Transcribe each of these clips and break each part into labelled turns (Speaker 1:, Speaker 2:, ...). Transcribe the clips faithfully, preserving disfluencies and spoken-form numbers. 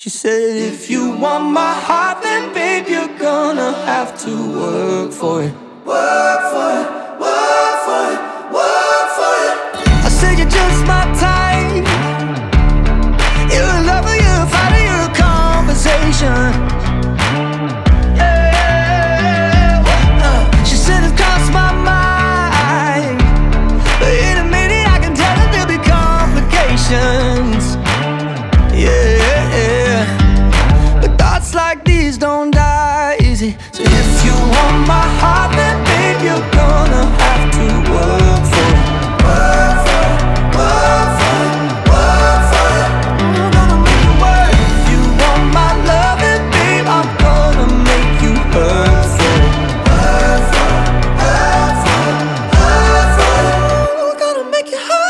Speaker 1: She said, if you want my heart, then babe, you're gonna have to work for it. Work for it, work for it, work for it. I said, you're just my type. You're a lover, you're a fighter, you're a conversation. Yeah. uh, She said, it's crossed my mind, but in a minute I can tell that there'll be complications. Yeah, but thoughts like these don't die easy. So if you want my heart, then babe, you're gonna have to work for it. Work for it, work for it, work for it. I'm gonna make it work. If you want my love, then babe, I'm gonna make you hurt for it. Hurt for it, hurt for it, hurt for it. I'm gonna make you hurt.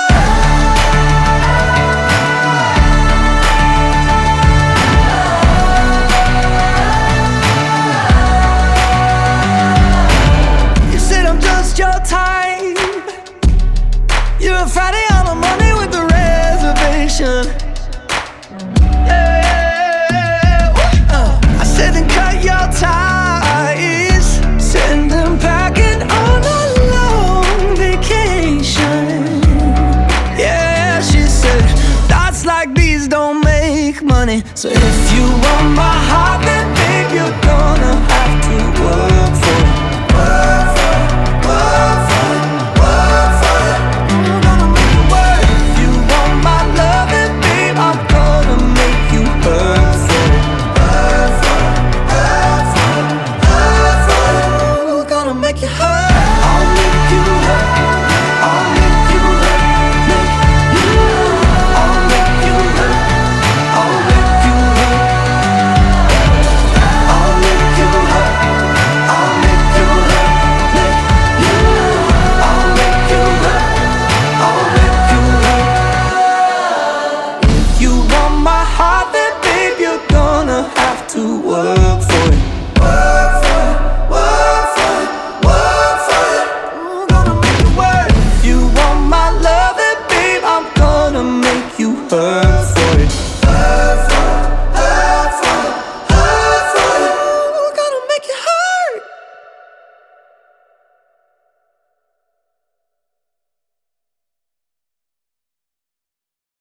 Speaker 1: Your type. You're a Friday on a Monday with a reservation. Yeah. uh, I said then cut your ties, send them packing on a long vacation. Yeah, she said thoughts like these don't make money. So if you want my heart, then babe, you're gonna have to work for it.